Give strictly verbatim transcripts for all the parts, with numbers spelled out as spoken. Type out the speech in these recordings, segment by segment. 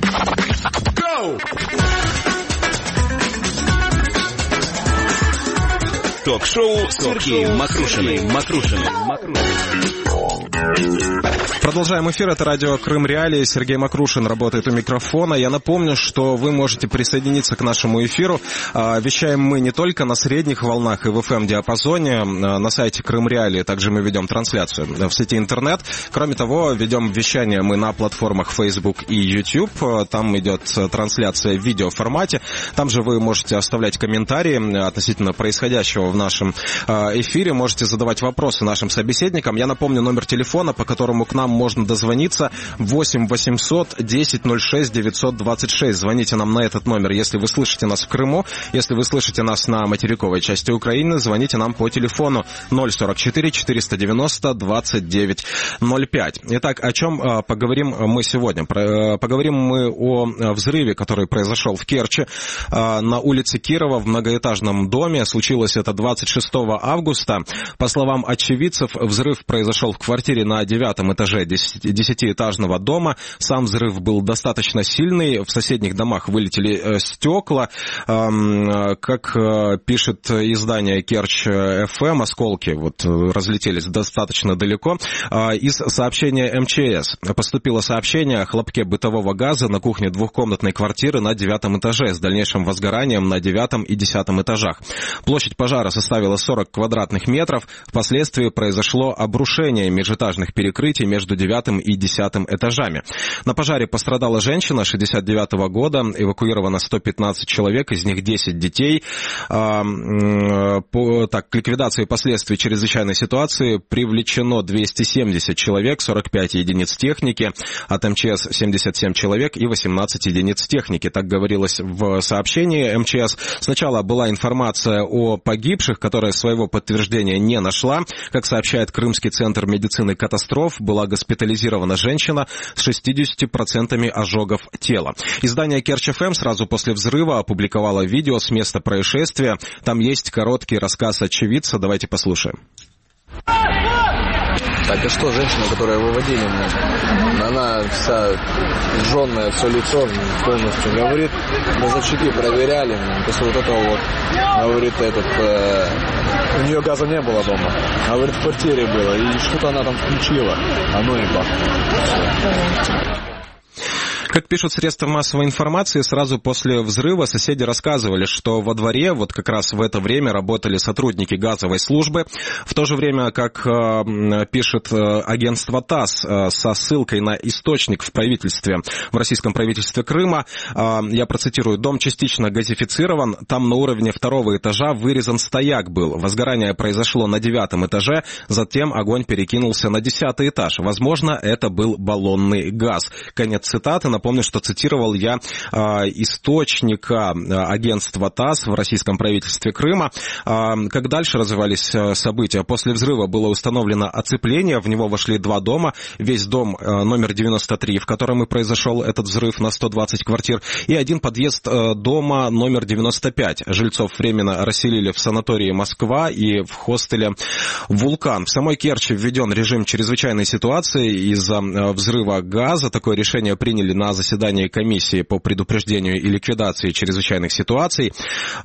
Go! Ток-шоу Сергеем Макрушиным. Макрушиным. Продолжаем эфир. Это радио Крым Реалии. Сергей Макрушин работает у микрофона. Я напомню, что вы можете присоединиться к нашему эфиру. Вещаем мы не только на средних волнах и в эф эм-диапазоне. На сайте Крым Реалии также мы ведем трансляцию в сети интернет. Кроме того, ведем вещание мы на платформах Facebook и YouTube. Там идет трансляция в видеоформате. Там же вы можете оставлять комментарии относительно происходящего в нашем эфире. Можете задавать вопросы нашим собеседникам. Я напомню номер телефона, по которому к нам можно дозвониться: восемь восемьсот десять ноль шесть девятьсот двадцать шесть. Звоните нам на этот номер, если вы слышите нас в Крыму. Если вы слышите нас на материковой части Украины, звоните нам по телефону ноль сорок четыре четыреста девяносто двадцать девять ноль пять. Итак, о чем поговорим мы сегодня? Поговорим мы о взрыве, который произошел в Керчи на улице Кирова в многоэтажном доме. Случилось это двадцать шестого августа. По словам очевидцев, взрыв произошел в квартире на девятом этаже десятиэтажного дома. Сам взрыв был достаточно сильный. В соседних домах вылетели стекла. Как пишет издание Керчь эф эм, осколки вот разлетелись достаточно далеко. Из сообщения эм че эс поступило сообщение о хлопке бытового газа на кухне двухкомнатной квартиры на девятом этаже с дальнейшим возгоранием на девятом и десятом этажах. Площадь пожара составила сорок квадратных метров. Впоследствии произошло обрушение межэтажных перекрытий между девятым и десятым этажами. На пожаре пострадала женщина шестьдесят девятого года, эвакуировано сто пятнадцать человек, из них десять детей. По, так, к ликвидации последствий чрезвычайной ситуации привлечено двести семьдесят человек, сорок пять единиц техники, от эм че эс семьдесят семь человек и восемнадцать единиц техники. Так говорилось в сообщении эм че эс. Сначала была информация о погибших, которая своего подтверждения не нашла. Как сообщает Крымский центр медицины катастроф, была госпитализирована женщина с шестьдесят процентов ожогов тела. Издание Керчь эф эм сразу после взрыва опубликовало видео с места происшествия. Там есть короткий рассказ очевидца. Давайте послушаем. Так, и что, женщина, которая выводили меня, она вся жженная, все лицо полностью, говорит, мы зачеки проверяли, после вот этого вот, говорит, этот, э, у нее газа не было дома, говорит, в квартире было, и что-то она там включила, оно и бахнуло. Как пишут средства массовой информации, сразу после взрыва соседи рассказывали, что во дворе вот как раз в это время работали сотрудники газовой службы. В то же время, как э, пишет э, агентство ТАСС э, со ссылкой на источник в правительстве, в российском правительстве Крыма, э, я процитирую, дом частично газифицирован, там на уровне второго этажа вырезан стояк был. Возгорание произошло на девятом этаже, затем огонь перекинулся на десятый этаж. Возможно, это был баллонный газ. Конец цитаты. Напомню, что цитировал я э, источника э, агентства ТАСС в российском правительстве Крыма. Э, как дальше развивались э, события? После взрыва было установлено оцепление, в него вошли два дома. Весь дом э, номер девяносто три, в котором и произошел этот взрыв на сто двадцать квартир, и один подъезд э, дома номер девяносто пять. Жильцов временно расселили в санатории Москва и в хостеле «Вулкан». В самой Керчи введен режим чрезвычайной ситуации из-за э, взрыва газа. Такое решение приняли на заседании комиссии по предупреждению и ликвидации чрезвычайных ситуаций.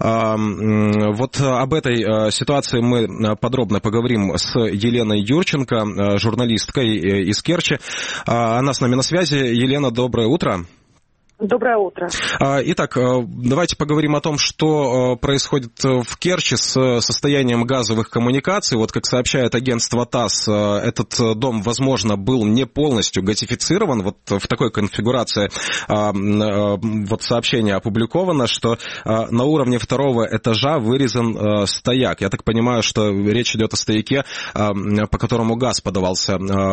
Вот об этой ситуации мы подробно поговорим с Еленой Юрченко, журналисткой из Керчи. Она с нами на связи. Елена, доброе утро. Доброе утро. Итак, давайте поговорим о том, что происходит в Керчи с состоянием газовых коммуникаций. Вот как сообщает агентство ТАСС, этот дом, возможно, был не полностью газифицирован. Вот в такой конфигурации вот сообщение опубликовано, что на уровне второго этажа вырезан стояк. Я так понимаю, что речь идет о стояке, по которому газ подавался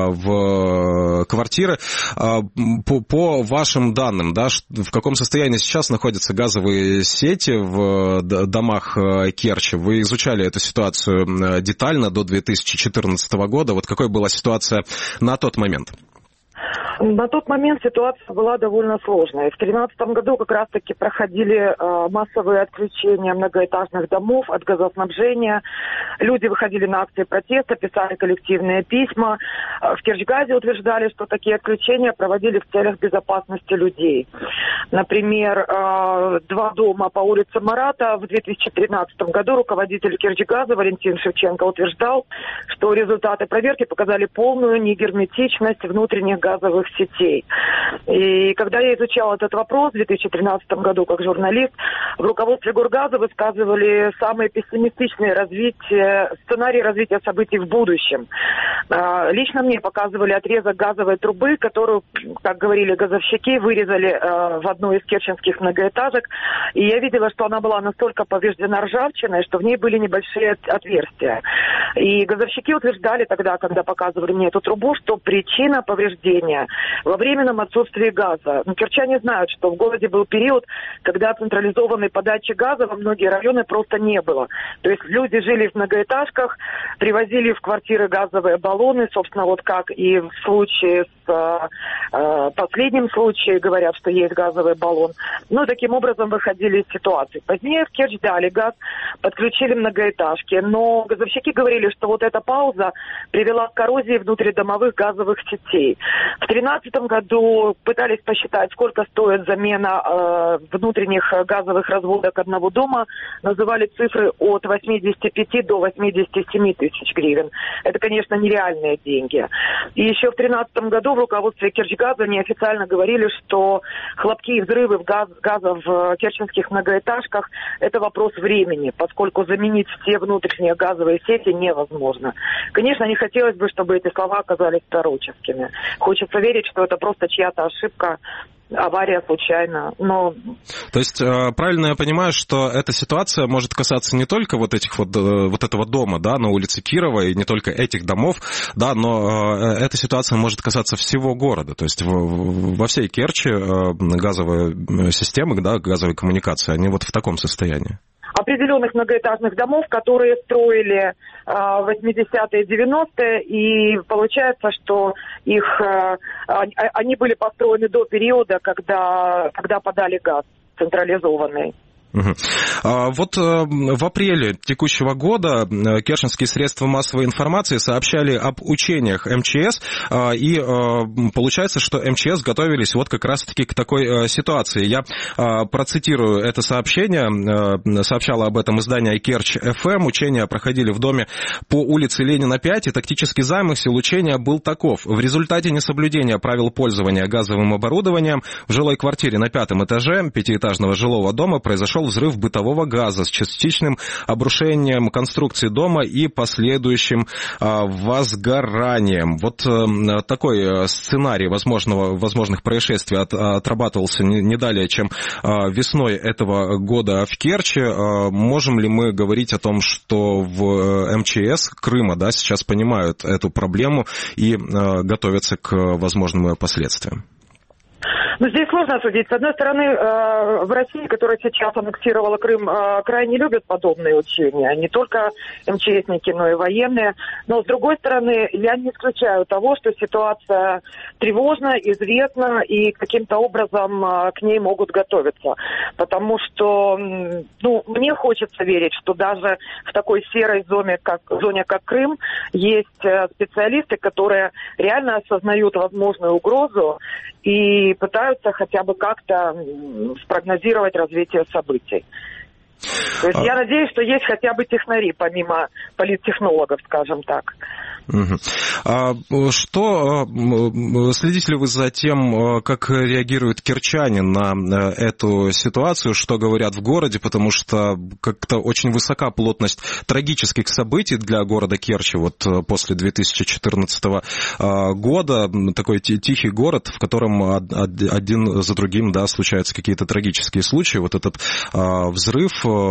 в квартиры. По, по вашим данным, да, в каком состоянии сейчас находятся газовые сети в домах Керчи? Вы изучали эту ситуацию детально до две тысячи четырнадцатого года. Вот какой была ситуация на тот момент? На тот момент ситуация была довольно сложная. В две тысячи тринадцатом году как раз-таки проходили э, массовые отключения многоэтажных домов от газоснабжения. Люди выходили на акции протеста, писали коллективные письма. В Кирчгазе утверждали, что такие отключения проводили в целях безопасности людей. Например, э, два дома по улице Марата в две тысячи тринадцатом году руководитель Кирчгаза Валентин Шевченко утверждал, что результаты проверки показали полную негерметичность внутренних газовых сетей. И когда я изучала этот вопрос в две тысячи тринадцатом году как журналист, в руководстве Горгаза высказывали самые пессимистичные развития, сценарии развития событий в будущем. Лично мне показывали отрезок газовой трубы, которую, как говорили газовщики, вырезали в одной из керченских многоэтажек. И я видела, что она была настолько повреждена ржавчиной, что в ней были небольшие отверстия. И газовщики утверждали тогда, когда показывали мне эту трубу, что причина повреждения во временном отсутствии газа. Но кирчане знают, что в городе был период, когда централизованной подачи газа во многие районы просто не было. То есть люди жили в многоэтажках, привозили в квартиры газовые баллоны, собственно, вот как и в случае с э, э, последним случаем, говорят, что есть газовый баллон. Ну, таким образом выходили из ситуации. Позднее в Керчь дали газ, подключили многоэтажки, но газовщики говорили, что вот эта пауза привела к коррозии внутридомовых газовых сетей. В две тысячи тринадцатом году пытались посчитать, сколько стоит замена э, внутренних газовых разводок одного дома. Называли цифры от восьмидесяти пяти до восьмидесяти семи тысяч гривен. Это, конечно, нереальные деньги. И еще в две тысячи тринадцатом году в руководстве Кирчгаза неофициально говорили, что хлопки и взрывы в газ, газа в керченских многоэтажках – это вопрос времени, поскольку заменить все внутренние газовые сети невозможно. Конечно, не хотелось бы, чтобы эти слова оказались пророческими. Хочется верить, что это просто чья-то ошибка, авария случайно, но... То есть, правильно я понимаю, что эта ситуация может касаться не только вот этих вот, вот этого дома, да, на улице Кирова, и не только этих домов, да, но эта ситуация может касаться всего города, то есть во всей Керчи газовые системы, да, газовые коммуникации, они вот в таком состоянии. Определенных многоэтажных домов, которые строили в восьмидесятые, девяностые, и получается, что их, они были построены до периода, когда, когда подали газ централизованный. Угу. А вот в апреле текущего года керченские средства массовой информации сообщали об учениях эм че эс, и получается, что эм че эс готовились вот как раз-таки к такой ситуации. Я процитирую это сообщение, сообщало об этом издание Керчь эф эм. Учения проходили в доме по улице Ленина пять, и тактический замысел учения был таков. В результате несоблюдения правил пользования газовым оборудованием в жилой квартире на пятом этаже пятиэтажного жилого дома произошел взрыв бытового газа с частичным обрушением конструкции дома и последующим а, возгоранием. Вот а, такой сценарий возможного, возможных происшествий от, отрабатывался не, не далее, чем а, весной этого года в Керчи. А, можем ли мы говорить о том, что в эм че эс Крыма, да, сейчас понимают эту проблему и а, готовятся к возможным последствиям? Ну, здесь сложно судить. С одной стороны, в России, которая сейчас аннексировала Крым, крайне любят подобные учения. Не только эм че эсники, но и военные. Но, с другой стороны, я не исключаю того, что ситуация тревожна, известна, и каким-то образом к ней могут готовиться. Потому что, ну, мне хочется верить, что даже в такой серой зоне, как, зоне, как Крым, есть специалисты, которые реально осознают возможную угрозу и пытаются хотя бы как-то спрогнозировать развитие событий. То есть а... я надеюсь, что есть хотя бы технари, помимо политтехнологов, скажем так. Угу. А что, следите ли вы за тем, как реагируют керчане на эту ситуацию, что говорят в городе, потому что как-то очень высока плотность трагических событий для города Керчи вот после две тысячи четырнадцатого года, такой тихий город, в котором один за другим, да, случаются какие-то трагические случаи. Вот этот взрыв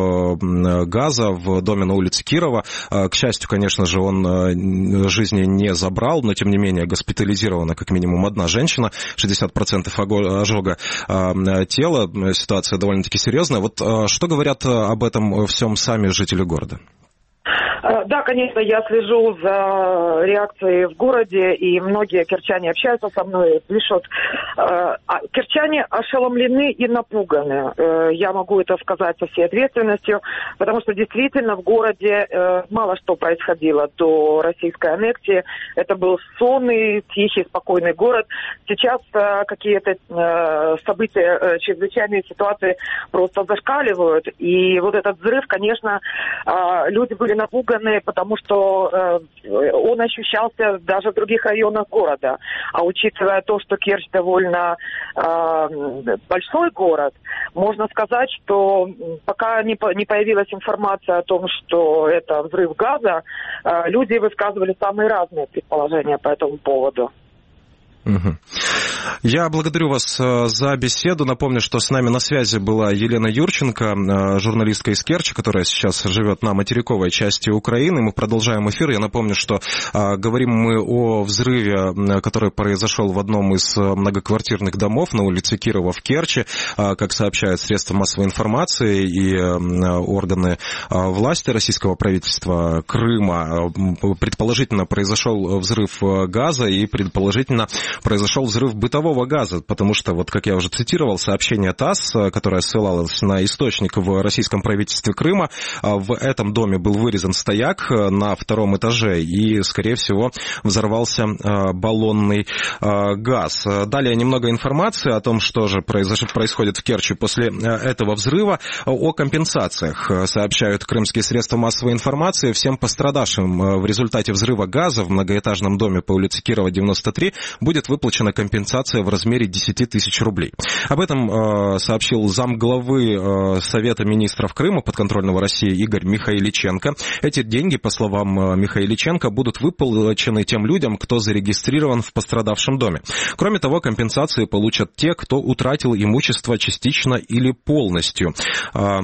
газа в доме на улице Кирова, к счастью, конечно же, он жизни не забрал, но, тем не менее, госпитализирована как минимум одна женщина, шестьдесят процентов ожога тела, ситуация довольно-таки серьезная. Вот что говорят об этом всем сами жители города? Да, конечно, я слежу за реакцией в городе, и многие керчане общаются со мной, пишут. Керчане ошеломлены и напуганы. Я могу это сказать со всей ответственностью, потому что действительно в городе мало что происходило до российской аннексии. Это был сонный, тихий, спокойный город. Сейчас какие-то события, чрезвычайные ситуации просто зашкаливают. И вот этот взрыв, конечно, люди были напуганы, потому что он ощущался даже в других районах города. А учитывая то, что Керчь довольно большой город, можно сказать, что пока не появилась информация о том, что это взрыв газа, люди высказывали самые разные предположения по этому поводу. Угу. Я благодарю вас за беседу. Напомню, что с нами на связи была Елена Юрченко, журналистка из Керчи, которая сейчас живет на материковой части Украины. Мы продолжаем эфир. Я напомню, что а, говорим мы о взрыве, который произошел в одном из многоквартирных домов на улице Кирова в Керчи. А, как сообщают средства массовой информации и а, органы а, власти российского правительства Крыма, а, предположительно произошел взрыв газа и предположительно произошел взрыв бытового газа, потому что, вот как я уже цитировал, сообщение ТАСС, которое ссылалось на источник в российском правительстве Крыма, в этом доме был вырезан стояк на втором этаже и, скорее всего, взорвался баллонный газ. Далее немного информации о том, что же происходит в Керчи после этого взрыва. О компенсациях сообщают крымские средства массовой информации. Всем пострадавшим в результате взрыва газа в многоэтажном доме по улице Кирова, девяносто три, будет выплачена компенсация в размере десять тысяч рублей. Об этом э, сообщил замглавы э, Совета министров Крыма подконтрольного России Игорь Михайличенко. Эти деньги, по словам э, Михайличенко, будут выплачены тем людям, кто зарегистрирован в пострадавшем доме. Кроме того, компенсации получат те, кто утратил имущество частично или полностью. Э,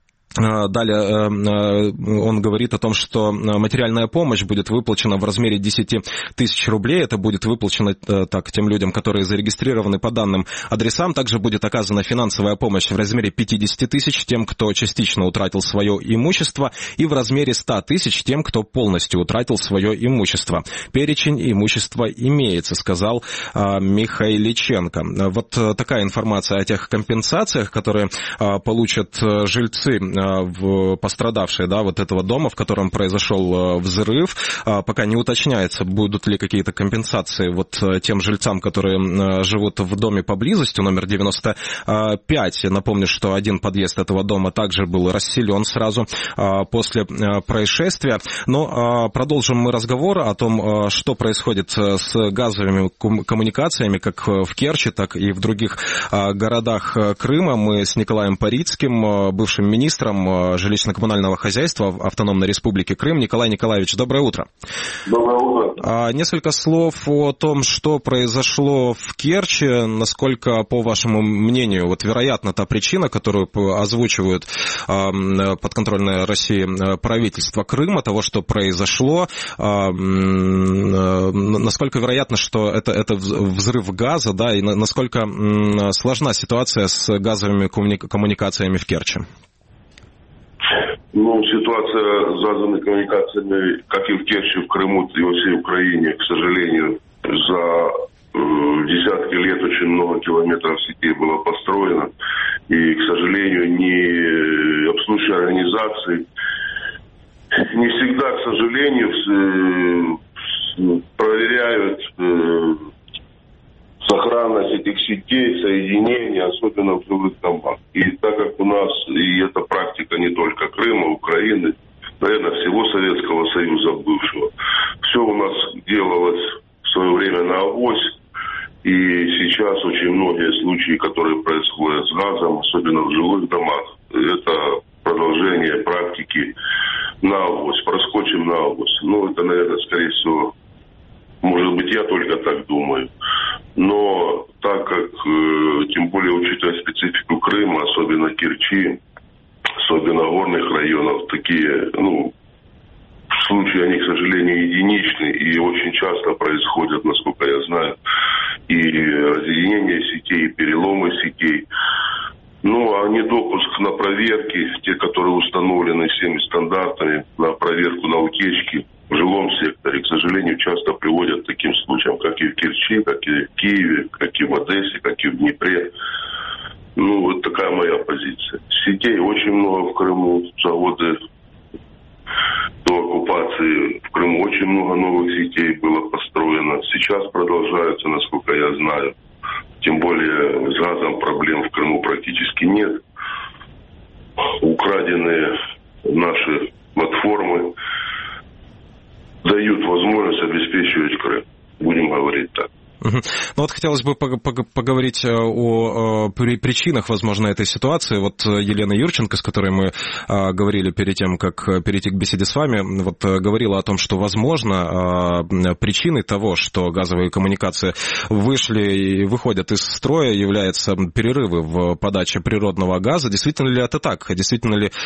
Далее он говорит о том, что материальная помощь будет выплачена в размере десять тысяч рублей. Это будет выплачено так, тем людям, которые зарегистрированы по данным адресам. Также будет оказана финансовая помощь в размере пятьдесят тысяч тем, кто частично утратил свое имущество, и в размере сто тысяч тем, кто полностью утратил свое имущество. Перечень имущества имеется, сказал Михайличенко. Вот такая информация о тех компенсациях, которые получат жильцы, в пострадавшие, да, вот этого дома, в котором произошел взрыв. Пока не уточняется, будут ли какие-то компенсации вот тем жильцам, которые живут в доме поблизости, номер девяносто пять. Напомню, что один подъезд этого дома также был расселен сразу после происшествия. Но продолжим мы разговор о том, что происходит с газовыми коммуникациями, как в Керчи, так и в других городах Крыма. Мы с Николаем Парицким, бывшим министром жилищно-коммунального хозяйства Автономной Республики Крым. Николай Николаевич, доброе утро. Доброе утро. Несколько слов о том, что произошло в Керчи. Насколько, по вашему мнению, вот вероятно та причина, которую озвучивают подконтрольное России правительство Крыма, того, что произошло, насколько вероятно, что это, это взрыв газа, да, и насколько сложна ситуация с газовыми коммуникациями в Керчи? Ну, ситуация с газовыми коммуникациями, как и в Керчи, в Крыму и во всей Украине, к сожалению, за э, десятки лет очень много километров сетей было построено. И, к сожалению, ни обслуживающие организации не всегда, к сожалению, э, проверяют э, сохранность этих сетей, соединения, особенно в жилых домах. И так как у нас, и эта практика не только Крыма, Украины, наверное, всего Советского Союза бывшего, все у нас делалось в свое время на авось, и сейчас очень многие случаи, которые происходят с газом, особенно в жилых домах, это продолжение практики на авось, проскочим на авось. Ну, это, наверное, скорее всего, может быть, я только так думаю. Но так как, э, тем более учитывая специфику Крыма, особенно Керчи, особенно горных районов, такие, ну, случаи, они, к сожалению, единичны и очень часто происходят, насколько я знаю, и разъединение сетей, и переломы сетей. Ну, а недопуск на проверки, те, которые установлены всеми стандартами, на проверку на утечки в жилом секторе, к сожалению, часто приводят к таким случаям, как и в Керчи, как и в Киеве, как и в Одессе, как и в Днепре. Ну, вот такая моя позиция. Сетей очень много в Крыму, за годы до оккупации в Крыму очень много новых сетей было построено. Сейчас продолжаются, насколько я знаю. Тем более с газом проблем в Крыму практически нет. Украденные наши платформы дают возможность обеспечивать Крым. Будем говорить так. Ну вот хотелось бы поговорить о причинах, возможно, этой ситуации. Вот Елена Юрченко, с которой мы говорили перед тем, как перейти к беседе с вами, вот говорила о том, что, возможно, причиной того, что газовые коммуникации вышли и выходят из строя, являются перерывы в подаче природного газа. Действительно ли это так? Действительно ли,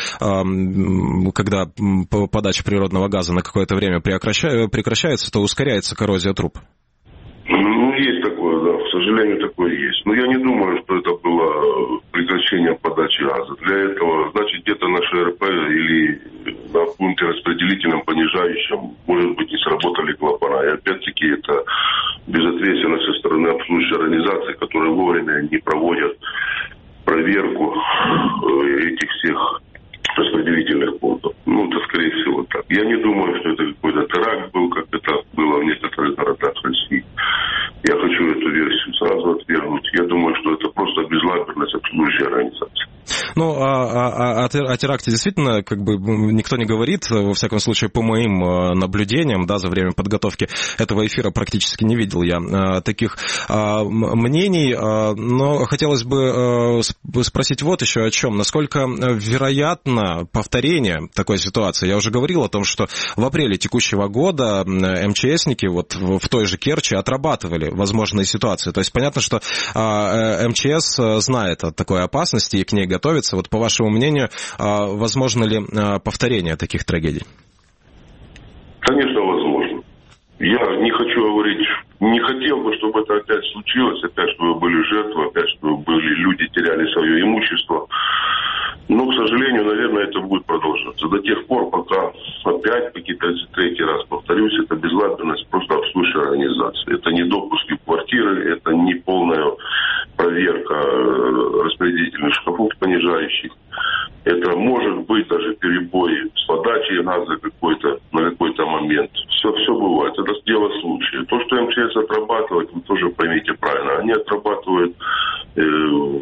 когда подача природного газа на какое-то время прекращается, то ускоряется коррозия труб? Ну, есть такое, да, к сожалению, такое есть. Но я не думаю, что это было прекращение подачи газа. Для этого, значит, где-то на ШРП или на пункте распределительном понижающем, может быть, не сработали клапана. И опять-таки это безответственность со стороны обслуживающей организации, которые вовремя не проводят проверку этих всех распределительных пунктов. Ну, это, скорее всего, так. Я не думаю, что это какой-то теракт был, как это было в некоторых городах России. Я хочу эту версию сразу отвергнуть. Я думаю, что это просто безалаберность обслуживающей организации. Ну, а, а, о теракте действительно как бы никто не говорит, во всяком случае, по моим наблюдениям, да, за время подготовки этого эфира практически не видел я а, таких а, мнений, а, но хотелось бы а, спросить вот еще о чем. Насколько вероятно повторение такой ситуации? Я уже говорил о том, что в апреле текущего года МЧСники вот в той же Керчи отрабатывали возможные ситуации. То есть понятно, что а, МЧС знает о такой опасности и к ней готовится. Вот по вашему мнению, возможно ли повторение таких трагедий? Конечно, возможно. Я не хочу говорить, не хотел бы, чтобы это опять случилось, опять, чтобы были жертвы, опять, чтобы были люди теряли свое имущество. Но, к сожалению, наверное, это будет продолжаться до тех пор, пока опять, таки тридцать третий раз повторюсь, это безалаберность просто обслуживающей организации. Это не допуски в квартиры, это не полная проверка распределительных шкафов понижающих. Это может быть даже перебои с подачей газа какой-то, на какой-то момент. Все, все бывает. Это дело случая. То, что МЧС отрабатывает, вы тоже поймите правильно. Они отрабатывают, э,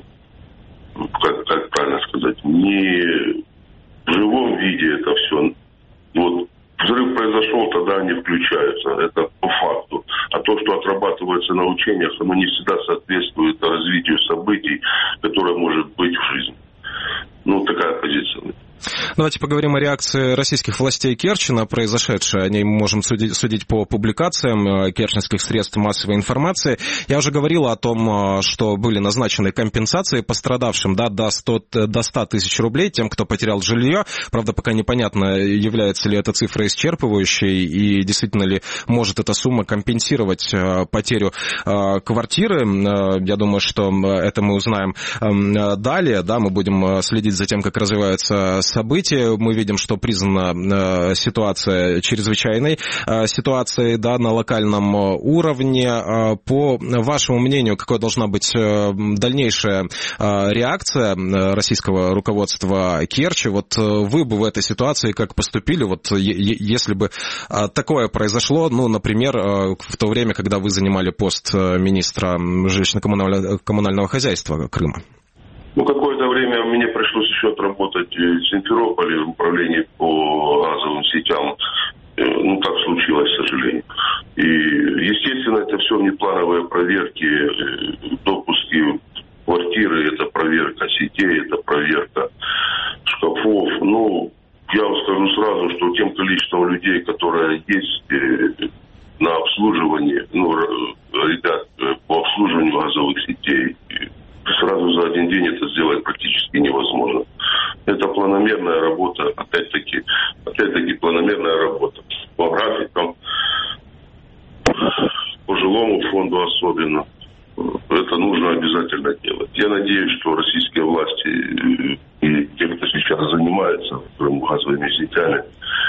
как, как правильно сказать, не в живом виде это все. Вот взрыв произошел, тогда они включаются. Это по факту. А то, что отрабатывается на учениях, оно не всегда соответствует развитию событий, которое может быть в жизни. Ну, такая позиция. Давайте поговорим о реакции российских властей Керчи на произошедшее. О ней мы можем судить, судить по публикациям керченских средств массовой информации. Я уже говорил о том, что были назначены компенсации пострадавшим, да, до ста тысяч рублей тем, кто потерял жилье. Правда, пока непонятно, является ли эта цифра исчерпывающей и действительно ли может эта сумма компенсировать потерю квартиры. Я думаю, что это мы узнаем далее. Да, мы будем следить за тем, как развиваются события. Мы видим, что признана ситуация чрезвычайной ситуацией, да, на локальном уровне. По вашему мнению, какой должна быть дальнейшая реакция российского руководства Керчи? Вот вы бы в этой ситуации как поступили, вот если бы такое произошло, ну, например, в то время, когда вы занимали пост министра жилищно-коммунального хозяйства Крыма? Ну, какое-то время мне пришлось еще отработать в Симферополе в управлении по газовым сетям. Ну, так случилось, к сожалению. И, естественно, это все внеплановые проверки, допуски квартиры, это проверка сетей, это проверка шкафов. Ну, я вам скажу сразу, что тем количеством людей, которые есть на обслуживании, ну, ребят, по обслуживанию газовых сетей, сразу за один день это сделать практически невозможно. Это планомерная работа, опять-таки, опять-таки планомерная работа. По графикам, по жилому фонду особенно. Это нужно обязательно делать. Я надеюсь, что российские власти и своими сетями.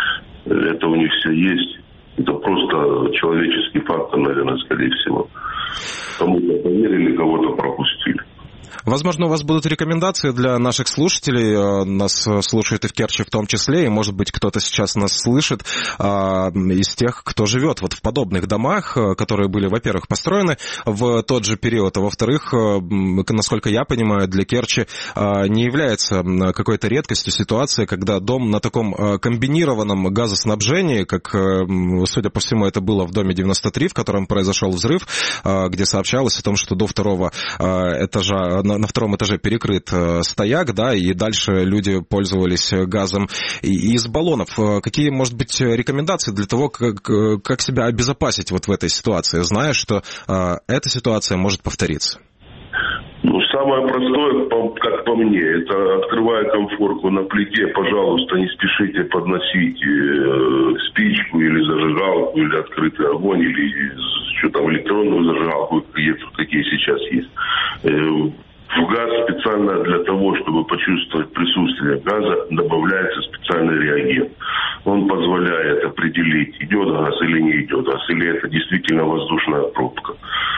Это у них все есть. Это просто человеческий фактор, наверное, скорее всего. Кому-то поверили, кого-то пропустили. Возможно, у вас будут рекомендации для наших слушателей. Нас слушают и в Керчи в том числе, и, может быть, кто-то сейчас нас слышит а, из тех, кто живет вот в подобных домах, которые были, во-первых, построены в тот же период, а во-вторых, насколько я понимаю, для Керчи а, не является какой-то редкостью ситуация, когда дом на таком комбинированном газоснабжении, как, судя по всему, это было в доме девяносто три, в котором произошел взрыв, а, где сообщалось о том, что до второго а, этажа На, на втором этаже перекрыт э, стояк, да, и дальше люди пользовались газом и, из баллонов. Какие, может быть, рекомендации для того, как, как себя обезопасить вот в этой ситуации, зная, что э, эта ситуация может повториться? Ну, самое простое, как по мне, это открывая конфорку на плите, пожалуйста, не спешите подносить э, спичку или зажигалку, или открытый огонь, или что там, электронную зажигалку, какие сейчас есть. Э, В газ специально для того, чтобы почувствовать присутствие газа, добавляется специальный реагент. Он позволяет определить, идет газ или не идет газ, или это действительно воздушная пробка.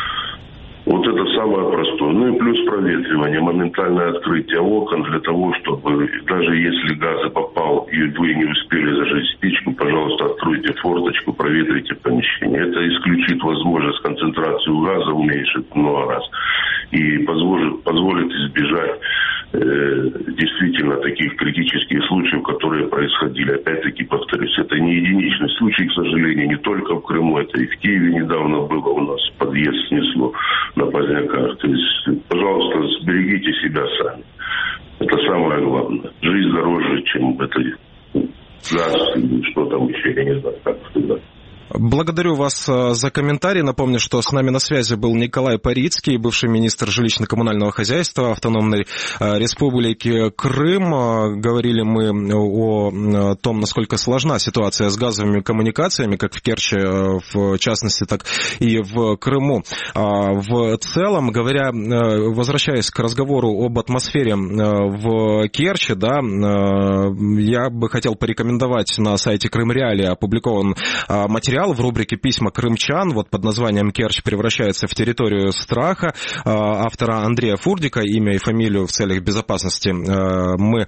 Вот это самое простое. Ну и плюс проветривание, моментальное открытие окон для того, чтобы даже если газ попал и вы не успели зажечь спичку, пожалуйста, откройте форточку, проветрите помещение. Это исключит возможность концентрацию газа, уменьшит много раз. И позволит, позволит избежать э, действительно таких критических случаев, которые происходили. Опять-таки, повторюсь, это не единичный случай, к сожалению, не только в Крыму, это и в Киеве недавно было у нас, подъезд снесло на Поздняках. То есть, пожалуйста, сберегите себя сами. Это самое главное. Жизнь дороже, чем это газ, что там еще, я не знаю, как сказать. Благодарю вас за комментарий. Напомню, что с нами на связи был Николай Парицкий, бывший министр жилищно-коммунального хозяйства Автономной Республики Крым. Говорили мы о том, насколько сложна ситуация с газовыми коммуникациями, как в Керчи, в частности, так и в Крыму. В целом, говоря, возвращаясь к разговору об атмосфере в Керчи, да, я бы хотел порекомендовать на сайте Крым Реалии опубликован материал в рубрике «Письма крымчан», вот под названием «Керчь превращается в территорию страха», автора Андрея Фурдика, имя и фамилию в целях безопасности мы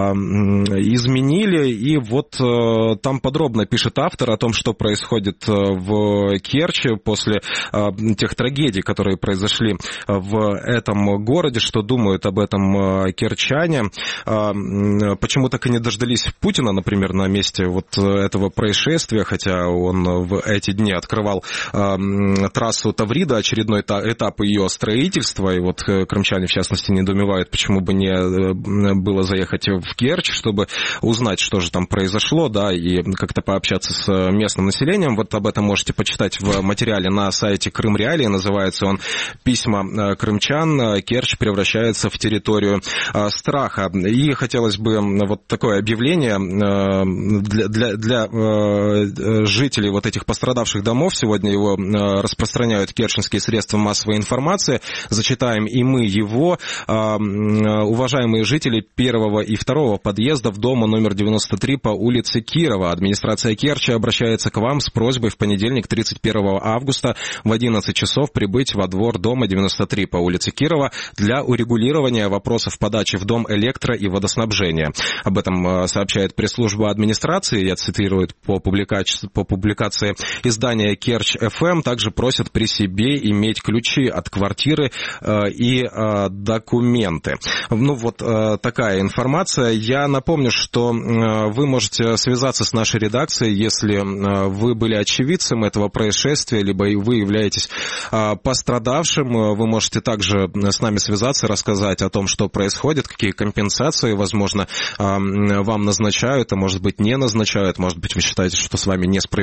изменили, и вот там подробно пишет автор о том, что происходит в Керчи после тех трагедий, которые произошли в этом городе, что думают об этом керчане, почему так и не дождались Путина, например, на месте вот этого происшествия, хотя он в эти дни открывал э, трассу Таврида, очередной этап ее строительства, и вот крымчане, в частности, недоумевают, почему бы не было заехать в Керчь, чтобы узнать, что же там произошло, да, и как-то пообщаться с местным населением. Вот об этом можете почитать в материале на сайте Крым Реалии, называется он «Письма крымчан. Керчь превращается в территорию э, страха». И хотелось бы вот такое объявление э, для, для, для э, жителей вот этих пострадавших домов. Сегодня его распространяют керченские средства массовой информации. Зачитаем и мы его. Уважаемые жители первого и второго подъездов дома номер девяносто три по улице Кирова. Администрация Керчи обращается к вам с просьбой в понедельник, тридцать первого августа в одиннадцать часов прибыть во двор дома девяносто три по улице Кирова для урегулирования вопросов подачи в дом электро- и водоснабжения. Об этом сообщает пресс-служба администрации. Я цитирую по публикации, по публикации издания Керчь эф эм. Также просят при себе иметь ключи от квартиры э, и э, документы. Ну вот э, такая информация. Я напомню, что э, вы можете связаться с нашей редакцией, если э, вы были очевидцем этого происшествия, либо вы являетесь э, пострадавшим. Вы можете также с нами связаться, рассказать о том, что происходит, какие компенсации, возможно, э, вам назначают, а может быть не назначают, может быть вы считаете, что с вами несправедливо.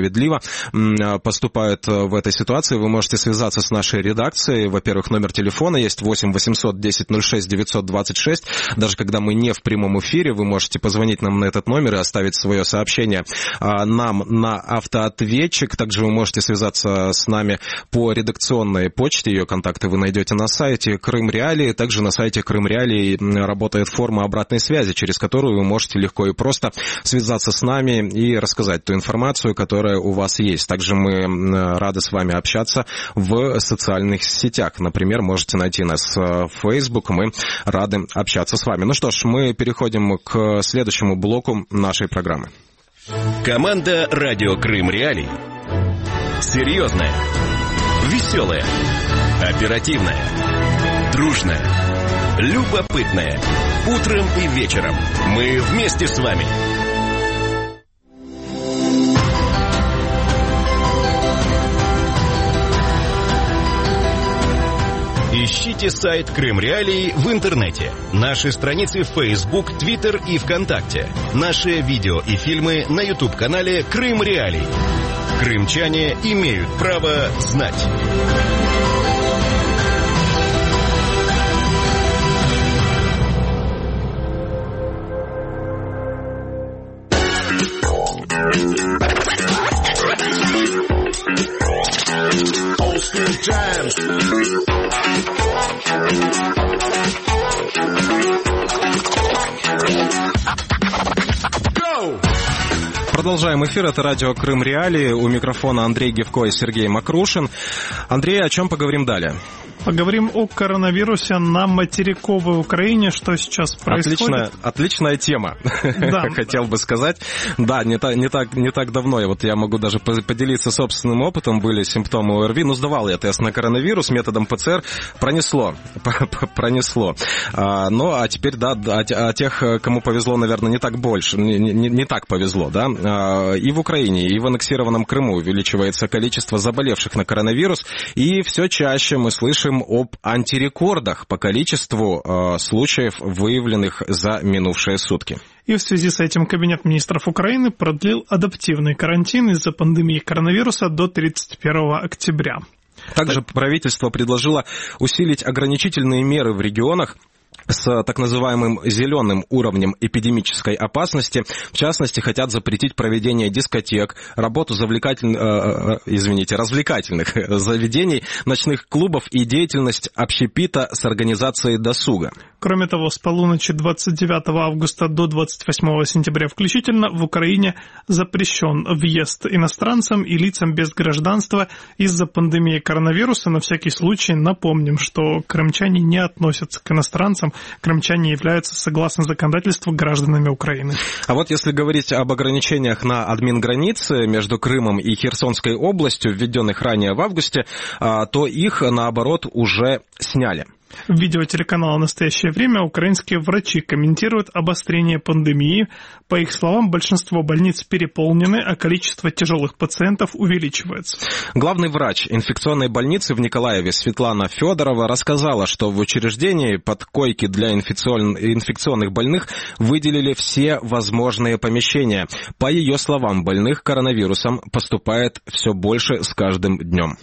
поступают в этой ситуации, вы можете связаться с нашей редакцией. Во-первых, номер телефона есть восемь восемьсот десять ноль шесть девятьсот двадцать шесть. Даже когда мы не в прямом эфире, вы можете позвонить нам на этот номер и оставить свое сообщение нам на автоответчик. Также вы можете связаться с нами по редакционной почте. Ее контакты вы найдете на сайте Крым Реалии. Также на сайте Крым Реалии работает форма обратной связи, через которую вы можете легко и просто связаться с нами и рассказать ту информацию, которая у вас есть. Также мы рады с вами общаться в социальных сетях. Например, можете найти нас в Facebook. Мы рады общаться с вами. Ну что ж, мы переходим к следующему блоку нашей программы. Команда «Радио Крым Реалии». Серьезная, веселая, оперативная, дружная, любопытная. Утром и вечером мы вместе с вами. Ищите сайт Крым Реалии в интернете, наши страницы в Facebook, Twitter и ВКонтакте, наши видео и фильмы на YouTube-канале Крым Реалии. Крымчане имеют право знать. Продолжаем эфир. Это радио Крым Реалии. У микрофона Андрей Гевко и Сергей Макрушин. Андрей, о чем поговорим далее? Поговорим о коронавирусе на материковой Украине, что сейчас происходит. Отличная, отличная тема, да. Хотел бы сказать. Да, не так, не, так, не так давно, вот я могу даже поделиться собственным опытом, были симптомы ОРВИ, ну, сдавал я тест на коронавирус методом ПЦР, пронесло, пронесло. А, ну, а теперь, да, о, о тех, кому повезло, наверное, не так больше, не, не, не так повезло, да. А, и в Украине, и в аннексированном Крыму увеличивается количество заболевших на коронавирус, и все чаще мы слышим об антирекордах по количеству э, случаев, выявленных за минувшие сутки. И в связи с этим Кабинет министров Украины продлил адаптивный карантин из-за пандемии коронавируса до тридцать первого октября. Также правительство предложило усилить ограничительные меры в регионах с так называемым зеленым уровнем эпидемической опасности. В частности, хотят запретить проведение дискотек, работу завлекательных, э, извините, развлекательных заведений, ночных клубов и деятельность общепита с организацией досуга. Кроме того, с полуночи двадцать девятого августа до двадцать восьмого сентября включительно в Украине запрещен въезд иностранцам и лицам без гражданства из-за пандемии коронавируса. На всякий случай напомним, что крымчане не относятся к иностранцам, крымчане являются, согласно законодательству, гражданами Украины. А вот если говорить об ограничениях на админгранице между Крымом и Херсонской областью, введенных ранее в августе, то их, наоборот, уже сняли. В видео телеканала «Настоящее время» украинские врачи комментируют обострение пандемии. По их словам, большинство больниц переполнены, а количество тяжелых пациентов увеличивается. Главный врач инфекционной больницы в Николаеве Светлана Федорова рассказала, что в учреждении под койки для инфекционных больных выделили все возможные помещения. По ее словам, больных коронавирусом поступает все больше с каждым днем.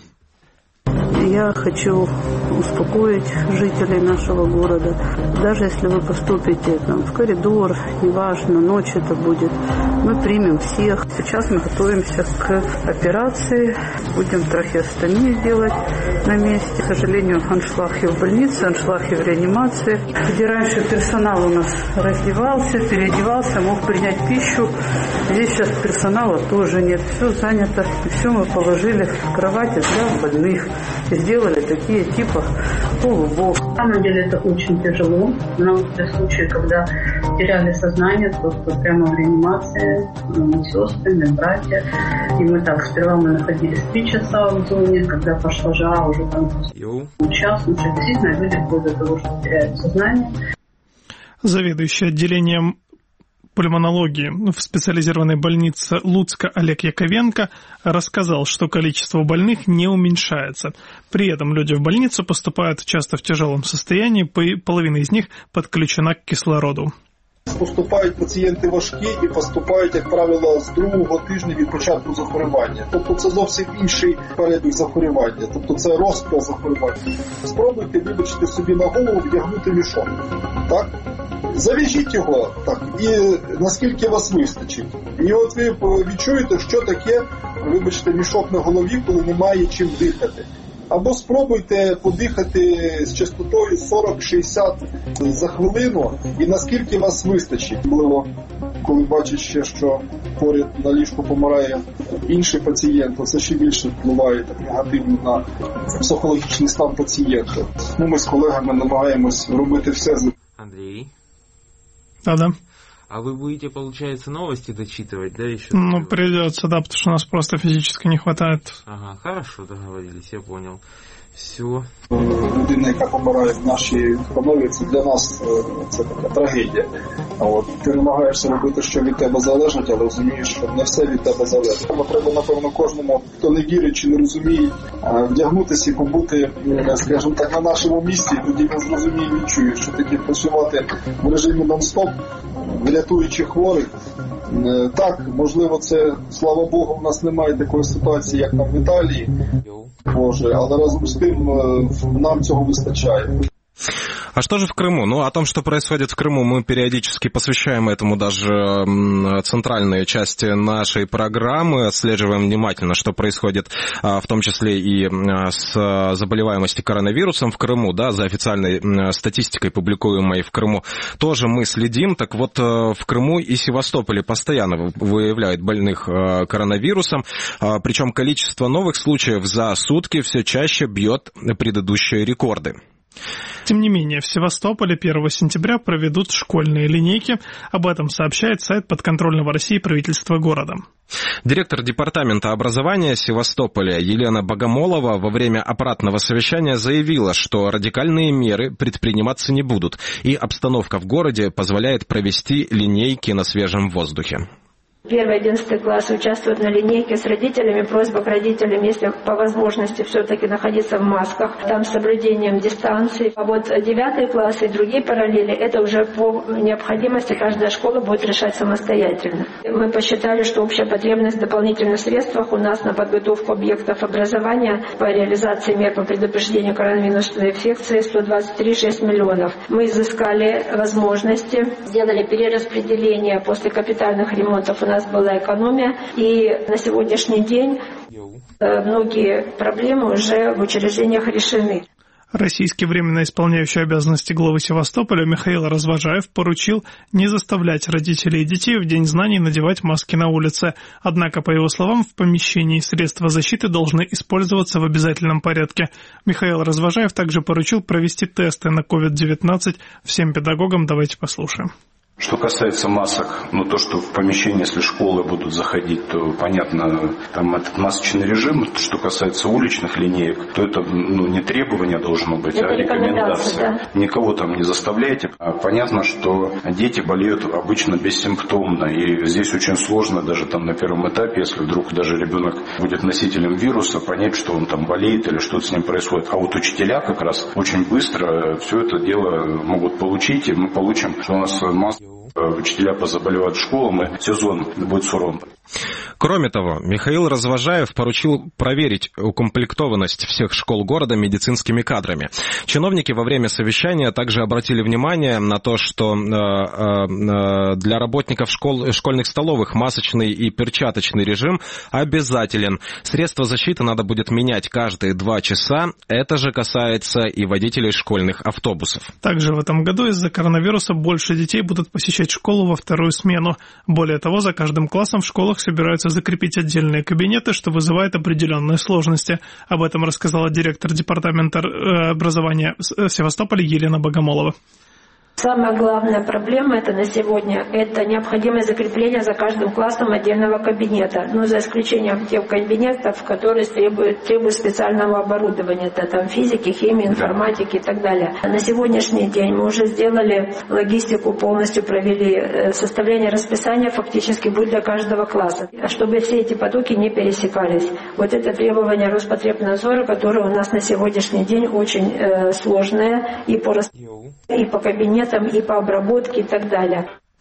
Я хочу успокоить жителей нашего города. Даже если вы поступите там, в коридор, неважно, ночь это будет, мы примем всех. Сейчас мы готовимся к операции, будем трахеостомию делать на месте. К сожалению, аншлаги в больнице, аншлаги в реанимации. Где раньше персонал у нас раздевался, переодевался, мог принять пищу. Здесь сейчас персонала тоже нет, все занято. Все мы положили в кровати для больных. И сделали такие типа полубок. На самом деле это очень тяжело. Но в случае, когда теряли сознание, то прямо в реанимации сестры, братья. И мы так, сперва мы находились три часа в зоне, когда пошла жара, уже там час, уже действительно люди вплоть до того, что теряют сознание. Заведующий отделением пульмонологии в специализированной больнице Луцка Олег Яковенко рассказал, что количество больных не уменьшается. При этом люди в больницу поступают часто в тяжелом состоянии, половина из них подключена к кислороду. поступають пацієнти важкі і поступають, як правило, з другого тижня від початку захворювання. Тобто це зовсім інший перебіг захворювання, тобто це розпил захворювання. Спробуйте, вибачте, собі на голову вдягнути мішок, так? Зав'яжіть його, так, і наскільки вас вистачить. І от ви відчуєте, що таке, вибачте, мішок на голові, коли немає чим дихати. Або спробуйте подихати з частотою сорок-шістдесят за хвилину, і наскільки вас вистачить. Можливо, коли бачиш ще, що поряд на ліжку помирає інший пацієнт, це ще більше впливає так негативно на психологічний стан пацієнта. Ну, ми з колегами намагаємось робити все. Андрей? Да-да. А вы будете, получается, новости дочитывать, да, еще? Ну, придется, да, потому что у нас просто физически не хватает. Ага, хорошо, договорились, я понял. Все. Людина, яка помирає в нашій хронолі, це для нас це така трагедія. От, ти намагаєшся робити, що від тебе залежить, але розумієш, що не все від тебе залежить. Тому треба, напевно, кожному, хто не вірить чи не розуміє, вдягнутися і побути, скажімо так, на нашому місці, тоді він зрозуміє і відчує, що таке працювати в режимі нон-стоп, рятуючи хворих. Так, можливо, це, слава Богу, у нас немає такої ситуації, як там в Італії, Боже, але разом з тим нам цього вистачає. А что же в Крыму? Ну, о том, что происходит в Крыму, мы периодически посвящаем этому даже центральные части нашей программы, отслеживаем внимательно, что происходит, в том числе и с заболеваемостью коронавирусом в Крыму, да, за официальной статистикой, публикуемой в Крыму, тоже мы следим. Так вот, в Крыму и Севастополе постоянно выявляют больных коронавирусом, причем количество новых случаев за сутки все чаще бьет предыдущие рекорды. Тем не менее, в Севастополе первого сентября проведут школьные линейки. Об этом сообщает сайт подконтрольного России правительства города. Директор департамента образования Севастополя Елена Богомолова во время аппаратного совещания заявила, что радикальные меры предприниматься не будут, и обстановка в городе позволяет провести линейки на свежем воздухе. Первый одиннадцатый класс участвуют на линейке с родителями. Просьба к родителям, если по возможности все-таки находиться в масках, там с соблюдением дистанции. А вот девятый класс и другие параллели, это уже по необходимости каждая школа будет решать самостоятельно. Мы посчитали, что общая потребность в дополнительных средствах у нас на подготовку объектов образования по реализации мер по предупреждению коронавирусной инфекции сто двадцать три целых шесть десятых миллионов. Мы изыскали возможности, сделали перераспределение после капитальных ремонтов. У нас была экономия, и на сегодняшний день многие проблемы уже в учреждениях решены. Российский временно исполняющий обязанности главы Севастополя Михаил Развожаев поручил не заставлять родителей и детей в День знаний надевать маски на улице. Однако, по его словам, в помещении средства защиты должны использоваться в обязательном порядке. Михаил Развожаев также поручил провести тесты на ковид девятнадцать всем педагогам. Давайте послушаем. Что касается масок, ну то, что в помещении, если школы будут заходить, то понятно, там этот масочный режим. Что касается уличных линеек, то это ну, не требование должно быть, это а рекомендация. Да. Никого там не заставляйте. Понятно, что дети болеют обычно бессимптомно, и здесь очень сложно даже там на первом этапе, если вдруг даже ребенок будет носителем вируса, понять, что он там болеет или что-то с ним происходит. А вот учителя как раз очень быстро все это дело могут получить, и мы получим, что у нас масса учителя позаболевают в школам, и сезон будет суровым. Кроме того, Михаил Развожаев поручил проверить укомплектованность всех школ города медицинскими кадрами. Чиновники во время совещания также обратили внимание на то, что для работников школ, школьных столовых масочный и перчаточный режим обязателен. Средства защиты надо будет менять каждые два часа. Это же касается и водителей школьных автобусов. Также в этом году из-за коронавируса больше детей будут посещать школу во вторую смену. Более того, за каждым классом в школах собираются закрепить отдельные кабинеты, что вызывает определенные сложности. Об этом рассказала директор департамента образования Севастополя Елена Богомолова. Самая главная проблема это на сегодня – это необходимое закрепление за каждым классом отдельного кабинета. Ну, за исключением тех кабинетов, которые требуют, требуют специального оборудования. Это там физики, химии, информатики и так далее. На сегодняшний день мы уже сделали логистику, полностью провели составление расписания, фактически будет для каждого класса, чтобы все эти потоки не пересекались. Вот это требование Роспотребнадзора, которое у нас на сегодняшний день очень э, сложное и по, и по кабинетам, и по обработке и так далее.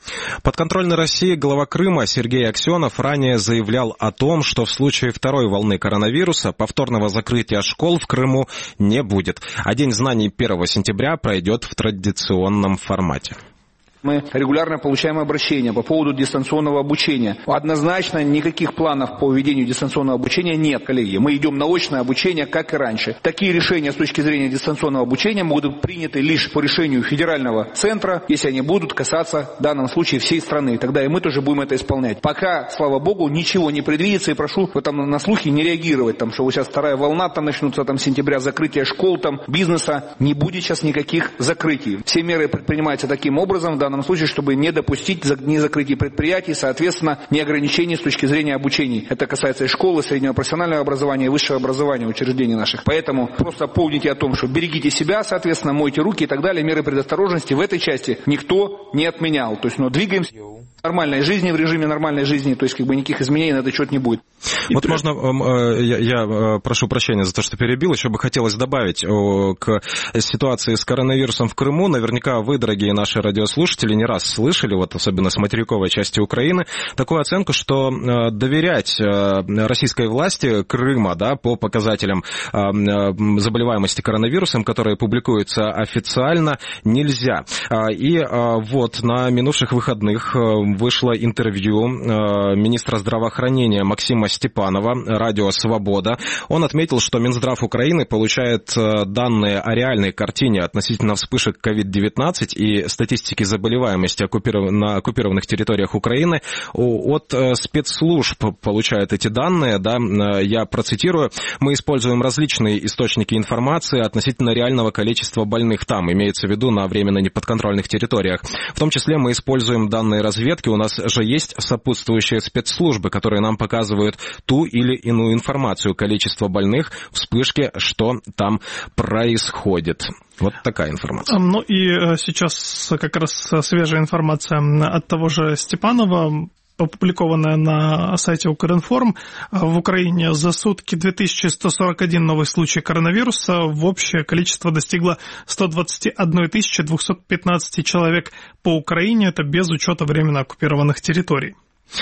Подконтрольной России глава Крыма Сергей Аксенов ранее заявлял о том, что в случае второй волны коронавируса повторного закрытия школ в Крыму не будет, а День знаний первого сентября пройдет в традиционном формате. Мы регулярно получаем обращения по поводу дистанционного обучения. Однозначно никаких планов по введению дистанционного обучения нет, коллеги. Мы идем на очное обучение, как и раньше. Такие решения с точки зрения дистанционного обучения могут быть приняты лишь по решению федерального центра, если они будут касаться в данном случае всей страны. Тогда и мы тоже будем это исполнять. Пока, слава богу, ничего не предвидится, и прошу там, на слухи не реагировать, там, что вот сейчас вторая волна, там начнутся там, сентября, закрытие школ, там, бизнеса. Не будет сейчас никаких закрытий. Все меры предпринимаются таким образом, в данном В данном случае, чтобы не допустить ни закрытия предприятий, соответственно, ни ограничений с точки зрения обучения. Это касается и школы, среднего профессионального образования, и высшего образования учреждений наших. Поэтому просто помните о том, что берегите себя, соответственно, мойте руки и так далее. Меры предосторожности в этой части никто не отменял. То есть, но двигаемся в нормальной жизни, в режиме нормальной жизни, то есть, как бы никаких изменений на этот счет не будет. И вот можно, я, я прошу прощения за то, что перебил, еще бы хотелось добавить к ситуации с коронавирусом в Крыму. Наверняка вы, дорогие наши радиослушатели, не раз слышали, вот особенно с материковой части Украины, такую оценку, что доверять российской власти Крыма, да, по показателям заболеваемости коронавирусом, которые публикуются официально, нельзя. И вот на минувших выходных вышло интервью министра здравоохранения Максима Степанова, радио «Свобода». Он отметил, что Минздрав Украины получает данные о реальной картине относительно вспышек ковид девятнадцать и статистики заболеваемости на оккупированных территориях Украины от спецслужб получают эти данные. Да, я процитирую. «Мы используем различные источники информации относительно реального количества больных там», имеется в виду на временно неподконтрольных территориях. В том числе мы используем данные разведки. У нас же есть сопутствующие спецслужбы, которые нам показывают ту или иную информацию, количество больных, вспышки, что там происходит. Вот такая информация. Ну и сейчас как раз свежая информация от того же Степанова, опубликованная на сайте Укринформ. В Украине за сутки две тысячи сто сорок один новый случай коронавируса. В общее количество достигло сто двадцать одна тысяча двести пятнадцать человек по Украине. Это без учета временно оккупированных территорий.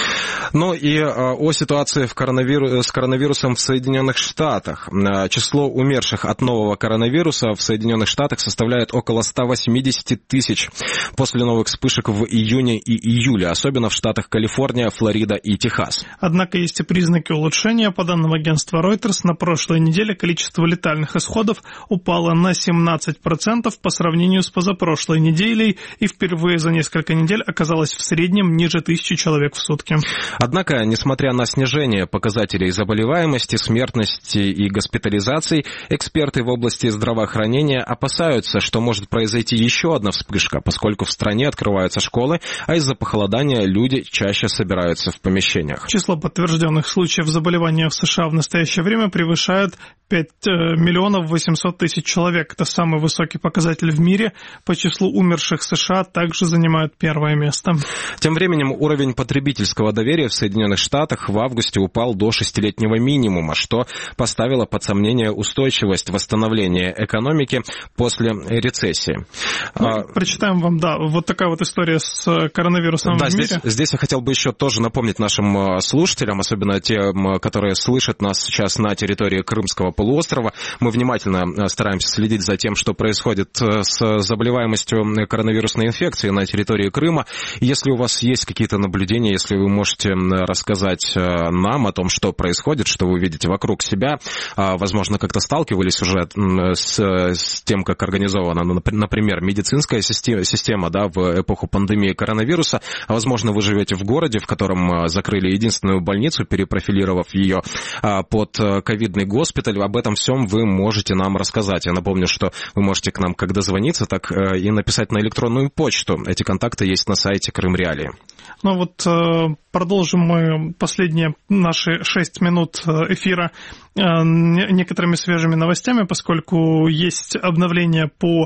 Ну и о ситуации в коронавиру... с коронавирусом в Соединенных Штатах. Число умерших от нового коронавируса в Соединенных Штатах составляет около сто восемьдесят тысяч после новых вспышек в июне и июле, особенно в штатах Калифорния, Флорида и Техас. Однако есть и признаки улучшения. По данным агентства Reuters, на прошлой неделе количество летальных исходов упало на семнадцать процентов по сравнению с позапрошлой неделей и впервые за несколько недель оказалось в среднем ниже тысячи человек в сутки. Однако, несмотря на снижение показателей заболеваемости, смертности и госпитализаций, эксперты в области здравоохранения опасаются, что может произойти еще одна вспышка, поскольку в стране открываются школы, а из-за похолодания люди чаще собираются в помещениях. Число подтвержденных случаев заболевания в США в настоящее время превышает пять миллионов восемьсот тысяч человек. Это самый высокий показатель в мире. По числу умерших США также занимают первое место. Тем временем уровень потребительского доверия в Соединенных Штатах в августе упал до шестилетнего минимума, что поставило под сомнение устойчивость восстановления экономики после рецессии. Ну, а... Прочитаем вам, да, вот такая вот история с коронавирусом да, в здесь, мире. Здесь я хотел бы еще тоже напомнить нашим слушателям, особенно тем, которые слышат нас сейчас на территории Крымского полуострова. Мы внимательно стараемся следить за тем, что происходит с заболеваемостью коронавирусной инфекции на территории Крыма. Если у вас есть какие-то наблюдения, если вы можете рассказать нам о том, что происходит, что вы видите вокруг себя, возможно, как-то сталкивались уже с, с тем, как организована, например, медицинская система, да, в эпоху пандемии коронавируса, а возможно, вы живете в городе, в котором закрыли единственную больницу, перепрофилировав ее под ковидный госпиталь. Об этом всем вы можете нам рассказать. Я напомню, что вы можете к нам как дозвониться, так и написать на электронную почту. Эти контакты есть на сайте Крым Реалии. Ну вот продолжим мы последние наши шесть минут эфира некоторыми свежими новостями, поскольку есть обновление по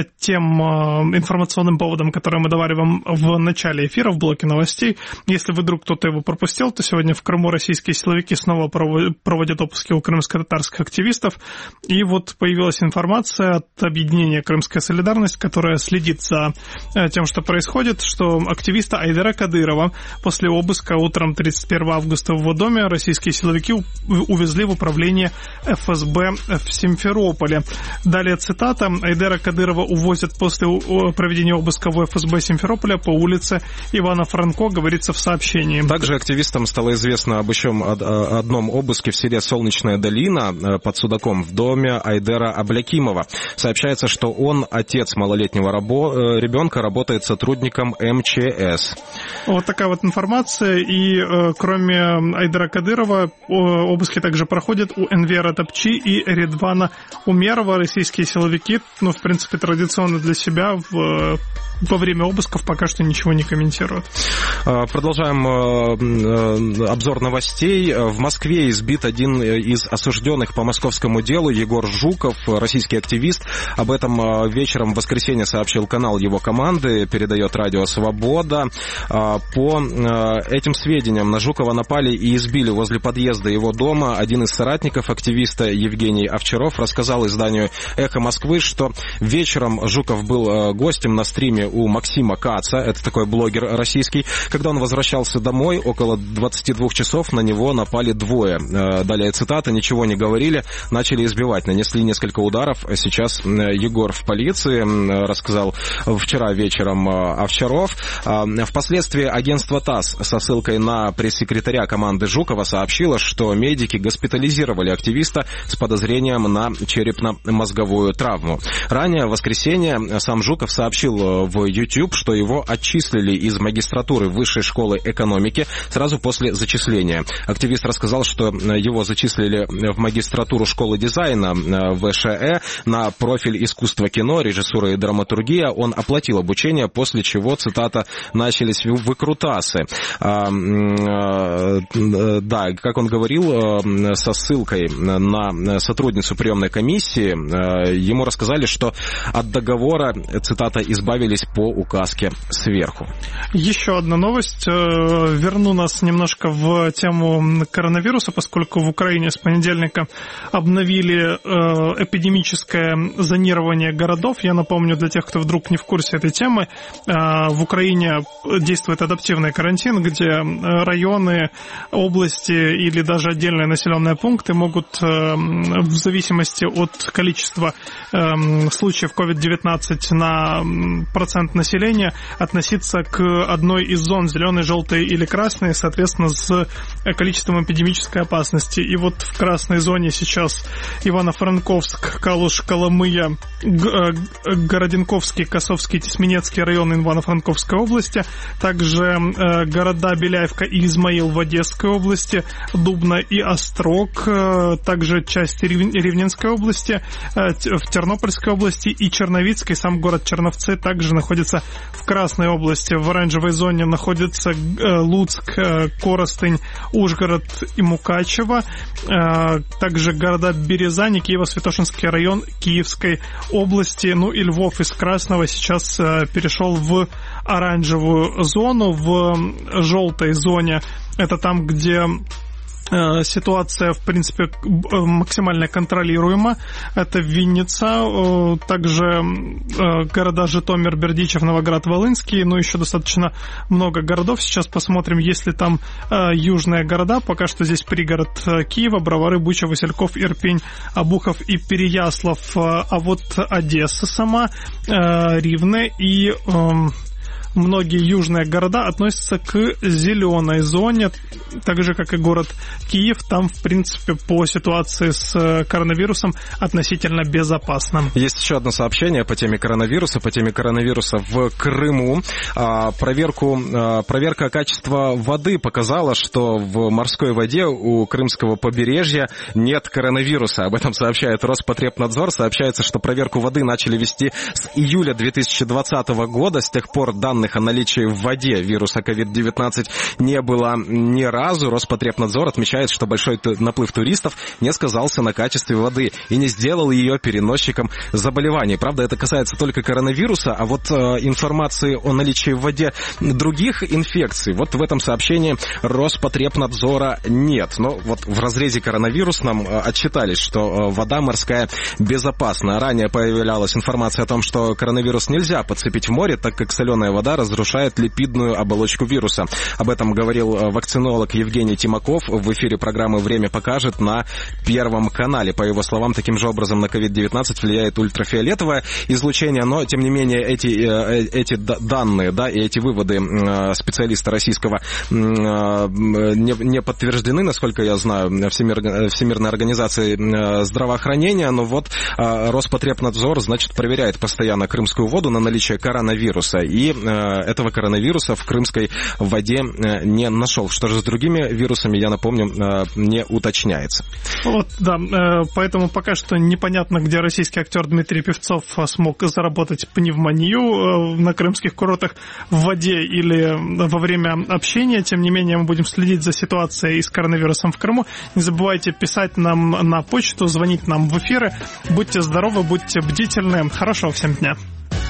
тем информационным поводам, которые мы давали вам в начале эфира, в блоке новостей. Если вдруг кто-то его пропустил, то сегодня в Крыму российские силовики снова проводят обыски у крымско-татарских активистов. И вот появилась информация от объединения «Крымская солидарность», которая следит за тем, что происходит, что активиста Айдара Кадырова. После обыска утром тридцать первого августа в его доме российские силовики увезли в управление эф эс бэ в Симферополе. Далее цитата. Айдера Кадырова увозят после проведения обыска в эф эс бэ Симферополя по улице Ивана Франко, говорится в сообщении. Также активистам стало известно об еще одном обыске в селе Солнечная долина под Судаком в доме Айдера Аблякимова. Сообщается, что он, отец малолетнего рабо- ребенка, работает сотрудником эм че эс. Вот такая вот информация. И э, кроме Айдера Кадырова, обыски также проходят у Энвера Топчи и Редвана Умерова. Российские силовики, ну, в принципе, традиционно для себя в, во время обысков пока что ничего не комментируют. Продолжаем обзор новостей. В Москве избит один из осужденных по московскому делу, Егор Жуков, российский активист. Об этом вечером в воскресенье сообщил канал его команды, передает радио «Свобода». По этим сведениям на Жукова напали и избили возле подъезда его дома. Один из соратников активиста, Евгений Овчаров, рассказал изданию «Эхо Москвы», что вечером Жуков был гостем на стриме у Максима Каца, это такой блогер российский. Когда он возвращался домой, около двадцати двух часов на него напали двое. Далее цитата: «Ничего не говорили, начали избивать, нанесли несколько ударов. Сейчас Егор в полиции», рассказал вчера вечером Овчаров. Впоследствии агентство ТАСС со ссылкой на пресс-секретаря команды Жукова сообщило, что медики госпитализировали активиста с подозрением на черепно-мозговую травму. Ранее в воскресенье сам Жуков сообщил в YouTube, что его отчислили из магистратуры Высшей школы экономики сразу после зачисления. Активист рассказал, что его зачислили в магистратуру школы дизайна вэ ша э на профиль искусство кино, режиссура и драматургия. Он оплатил обучение, после чего, цитата, начались выкрутасы. А, да, как он говорил, со ссылкой на сотрудницу приемной комиссии, ему рассказали, что от договора, цитата, избавились по указке сверху. Еще одна новость. Верну нас немножко в тему коронавируса, поскольку в Украине с понедельника обновили эпидемическое зонирование городов. Я напомню для тех, кто вдруг не в курсе этой темы, в Украине действует адаптивный карантин, где районы, области или даже отдельные населенные пункты могут в зависимости от количества случаев ковид девятнадцать на процент населения относиться к одной из зон, зеленой, желтой или красной, соответственно, с количеством эпидемической опасности. И вот в красной зоне сейчас Ивано-Франковск, Калуш, Коломыя, Городенковский, Косовский, Тисменецкий районы Ивано-Франковской области, также города Беляевка и Измаил в Одесской области, Дубна и Острог, также часть Ревненской области, в Тернопольской области и Черновицкой, сам город Черновцы также находится в красной области. В оранжевой зоне находятся Луцк, Коростень, Ужгород и Мукачево, также города Березань и Киево-Святошинский район Киевской области, ну и Львов из красного сейчас перешел в оранжевую зону. В желтой зоне это там, где ситуация, в принципе, максимально контролируема. Это Винница, также города Житомир, Бердичев, Новоград, Волынский, ну, еще достаточно много городов. Сейчас посмотрим, есть ли там южные города. Пока что здесь пригород Киева, Бровары, Буча, Васильков, Ирпень, Обухов и Переяслав. А вот Одесса сама, Ривне и многие южные города относятся к зеленой зоне, так же, как и город Киев. Там, в принципе, по ситуации с коронавирусом относительно безопасно. Есть еще одно сообщение по теме коронавируса. По теме коронавируса в Крыму. Проверку, проверка качества воды показала, что в морской воде у крымского побережья нет коронавируса. Об этом сообщает Роспотребнадзор. Сообщается, что проверку воды начали вести с июля две тысячи двадцатого года. С тех пор данных о наличии в воде вируса ковид девятнадцать не было ни разу. Роспотребнадзор отмечает, что большой наплыв туристов не сказался на качестве воды и не сделал ее переносчиком заболеваний. Правда, это касается только коронавируса, а вот э, информации о наличии в воде других инфекций, вот в этом сообщении Роспотребнадзора нет. Но вот в разрезе коронавирус нам э, отчитались, что э, вода морская безопасна. Ранее появлялась информация о том, что коронавирус нельзя подцепить в море, так как соленая вода вода разрушает липидную оболочку вируса. Об этом говорил вакцинолог Евгений Тимаков в эфире программы «Время покажет» на Первом канале. По его словам, таким же образом на ковид девятнадцать влияет ультрафиолетовое излучение, но, тем не менее, эти, эти данные, да, и эти выводы специалиста российского не, не подтверждены, насколько я знаю, Всемир, Всемирной организацией здравоохранения, но вот Роспотребнадзор, значит, проверяет постоянно крымскую воду на наличие коронавируса, и этого коронавируса в крымской воде не нашел. Что же с другими вирусами, я напомню, не уточняется. Вот, да, поэтому пока что непонятно, где российский актер Дмитрий Певцов смог заработать пневмонию на крымских курортах в воде или во время общения. Тем не менее, мы будем следить за ситуацией с коронавирусом в Крыму. Не забывайте писать нам на почту, звонить нам в эфиры. Будьте здоровы, будьте бдительны. Хорошего всем дня.